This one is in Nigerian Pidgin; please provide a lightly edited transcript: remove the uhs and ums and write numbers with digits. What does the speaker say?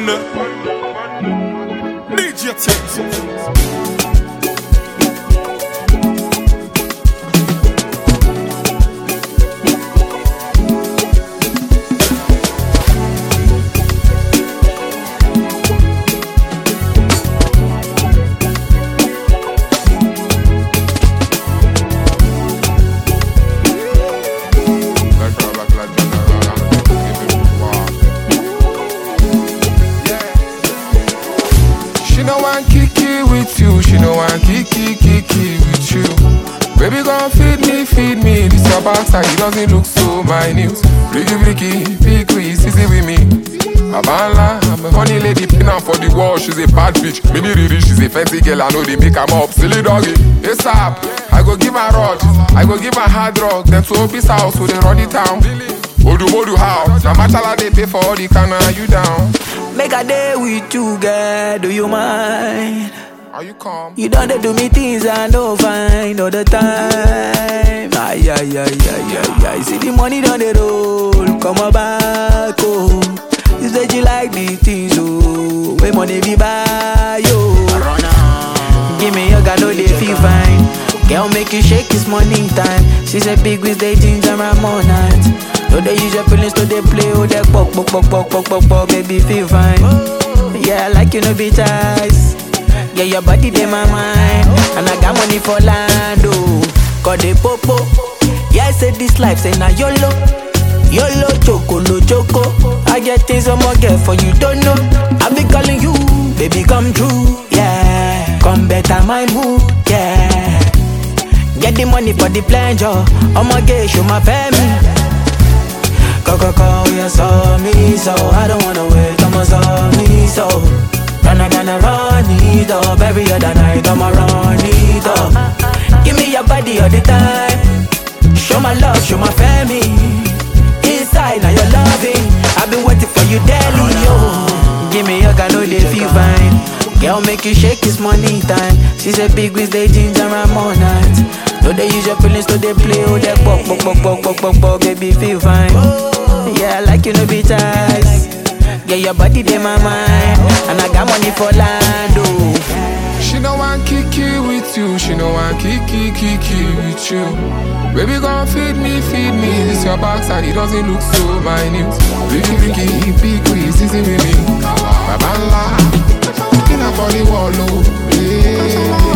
DJ Tins. She no want kiki with you, she no want kiki with you. Baby gon' feed me, this your backside, it doesn't look so minute. Freaky, big quiz, easy with me. Abala, I'm a honey lady, pin up for the wall, she's a bad bitch. Mini Riri, she's a fancy girl, I know they make her up. Silly doggy, ASAP, I go give her rod, I go give her hard rock. Then to Obi's house, so they run it down. Odu how, now machala they pay for all the canna, you down. Make a day with you, girl, do you mind? Are you calm? You done they do me things I don't find all the time. Ay. See the money done they roll, come on back, oh. You said you like the things, oh. Where money be buy, yo. Give me your girl, no they feel fine. Girl make you shake, it's money time. She said big with they ginger and more night. No they use your feelings to they play, oh they pok, baby feel fine. Yeah, I like you no be ties. Yeah, your body they my mind. And I got money for land, oh. Cause they popo. Yeah, I said this life, say na YOLO. YOLO, choco, no choco. I get things I'm gonna get for you, don't know. I be calling you, baby come true. Yeah, come better my mood, yeah. Get the money for the plan, yo. I'ma get show my family. Go, you saw me, so I don't wanna wait, I'ma saw me, so gonna run it up, every other night, I'ma run it up. Give me your body all the time, show my love, show my family. Inside, now you're loving, I've been waiting for you daily, yo. Give me your girl, no they feel fine. Girl make you shake, it's money time. She said big with they ginger and more night. No they use your feelings to they play, oh they pok, baby feel fine. Yeah, I like you no be ties. Yeah, your body they my mind. And I got money for land, oh. She no want kiki with you, she no want kiki with you. Baby gon' feed me, this your backside, it doesn't look so minute. Freaky, big quiz, easy with me. Babala, looking up for the wall, oh, yeah.